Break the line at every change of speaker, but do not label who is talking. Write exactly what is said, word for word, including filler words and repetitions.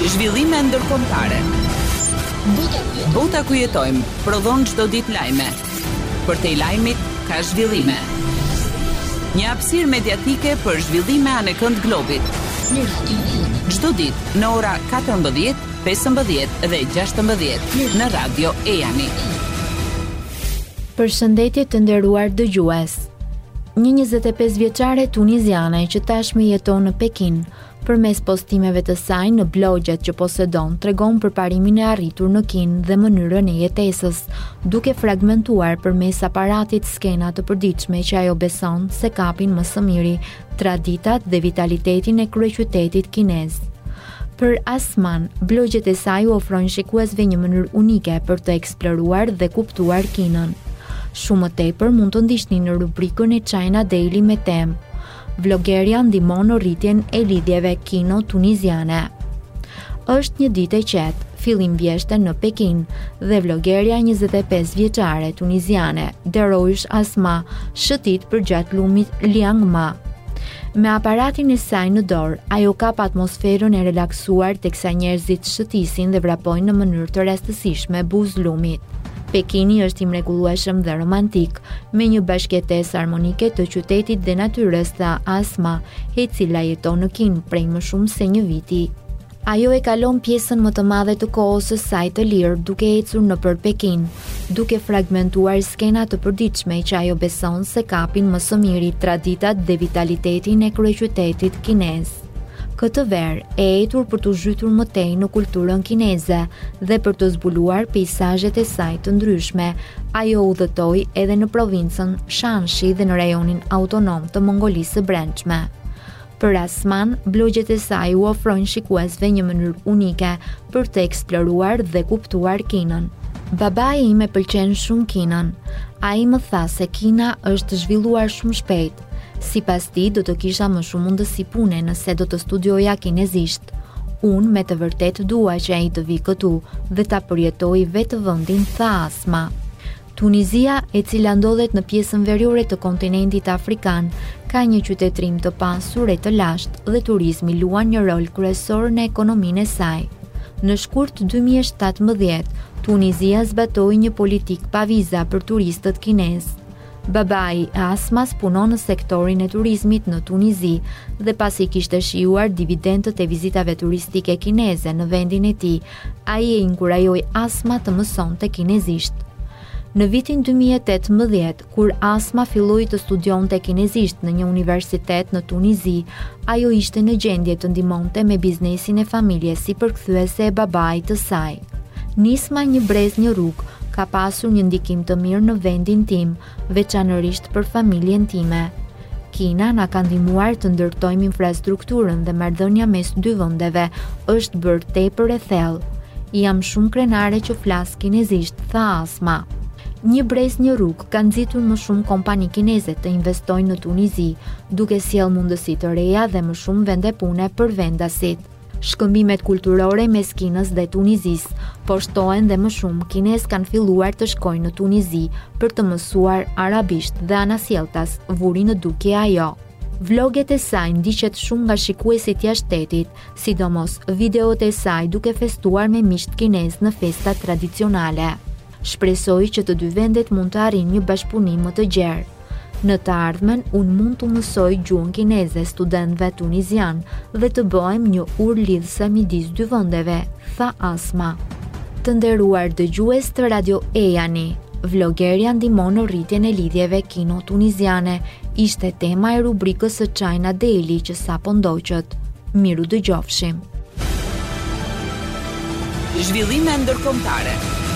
Zhvillime ndërkombëtare. Bota ku jetojmë prodhon çdo ditë lajme. Për te lajmit ka zhvillime. Një hapësirë mediatike për zhvillime anë kënd globit. Çdo ditë në ora katërmbëdhjetë, pesëmbëdhjetë dhe gjashtëmbëdhjetë në Radio Ejani.
Përshëndetje të nderuar dëgjues. Një njëzet e pesë vjeçare tuniziane që tashmë jeton në Pekin, përmes postimeve të saj në blogjet që posedon, tregon për parimin e arritur në Kinë dhe mënyrën e jetesës, duke fragmentuar përmes aparatit skena të përditshme që ajo beson se kapin më së miri traditat dhe vitalitetin e kryeqytetit kinez. Për Asman, blogjet e saj u ofrojnë shikuesve një mënyrë unike për të eksploruar dhe kuptuar Kinën. Shumë më tepër mund të ndiqni në rubrikën e China Daily me temë Vlogerja ndihmon në rritjen e lidhjeve kino-tuniziane. Është një ditë e qetë, fillim vjeshte në Pekin, dhe vlogerja njëzet e pesë vjeçare tuniziane, Derouish Asma, shëtit përgjatë lumit Liang Ma. Me aparatin e saj në dorë, ajo kap atmosferën e relaksuar teksa njerëzit shëtisin dhe vrapojnë në mënyrë të rastësishme buzë lumit. Pekini është i mrekullueshëm dhe romantik, me një bashkëtesë harmonike të qytetit dhe natyrës, tha Asma, e cila jeton në Kinë prej më shumë se një viti. Ajo e kalon pjesën më të madhe të kohës së saj të lirë duke ecur nëpër Pekin, duke fragmentuar skena të përditshme që ajo beson se kapin më së miri traditat dhe vitalitetin e kryeqytetit kinez. Këtë verë e etur për të zhytur më tej në kulturën kineze dhe për të zbuluar peizazhet e saj të ndryshme, ajo udhëtoi edhe në provincën Shanxi dhe në rajonin autonom të Mongolisë së Brendshme. Për Asman, blogjet e saj u ofrojnë shikuesve një mënyrë unike për të eksploruar dhe kuptuar Kinën. Babai im e pëlqen shumë Kinën. Ai më tha se Kina është zhvilluar shumë shpejt. Sipas tij do të kisha më shumë mundësi pune nëse do të studioja kinezisht. Unë me të vërtet dua që ai të vi këtu dhe ta përjetoj vetë vendin, tha Asma. Tunizia, e cila ndodhet në pjesën veriore të kontinentit afrikan, ka një qytetërim të pasur e të lashtë dhe turizmi luan një rol kryesor në ekonominë e saj. Në shkurt dy mijë e shtatëmbëdhjetë, Tunizia zbatoi një politikë pa viza për turistët kinez. Babai e Asmas punon në sektorin e turizmit në Tunizi dhe pasi kishte shijuar dividendët e vizitave turistike kineze në vendin e tij, ai e inkurajoi Asma të mësonte kinezisht. Në vitin dy mijë e tetëmbëdhjetë, kur Asma filloi të studionte kinezisht në një universitet në Tunizi, ajo ishte në gjendje të ndihmonte me biznesin e familjes si përkthyese e babait të saj. Nisma një brez një rrugë, ka pasur një ndikim të mirë në vendin tim, veçanërisht për familjen time. Kina na ka ndihmuar të ndërtojmë infrastrukturën dhe marrëdhënia mes dy vendeve është bërë tepër e thellë. Jam shumë krenare që flas kinezisht, tha Asma. Një brez një rrugë ka nxitur më shumë kompani kineze të investojnë në Tunizi, duke sjellë mundësi të reja dhe më shumë vende pune për vendasit. Shkëmbimet kulturore mes Kinës dhe Tunizisë po shtohen dhe më shumë kinez kanë filluar të shkojnë në Tunizi për të mësuar arabisht dhe anasjelltas vuri në dukje ajo. Vloget e saj ndiqet shumë nga shikuesit jashtë shtetit, sidomos videot e saj duke festuar me miqt kinez në festa tradicionale. Shpresoj që të dy vendet mund të arrijnë një bashkëpunim më të gjerë. Në të ardhmen, unë mund të mësoj gjuhën kineze studentëve tunizian dhe të bëjmë një urë lidhëse midis dy vendeve, tha Asma. Të nderuar dëgjues të Radio Ejani, vlogerja ndihmon në rritjen e lidhjeve kino-tuniziane, ishte tema e rubrikës së China Daily që sapo ndoqët. Miru dëgjofshim.
Zhvillime ndërkombëtare.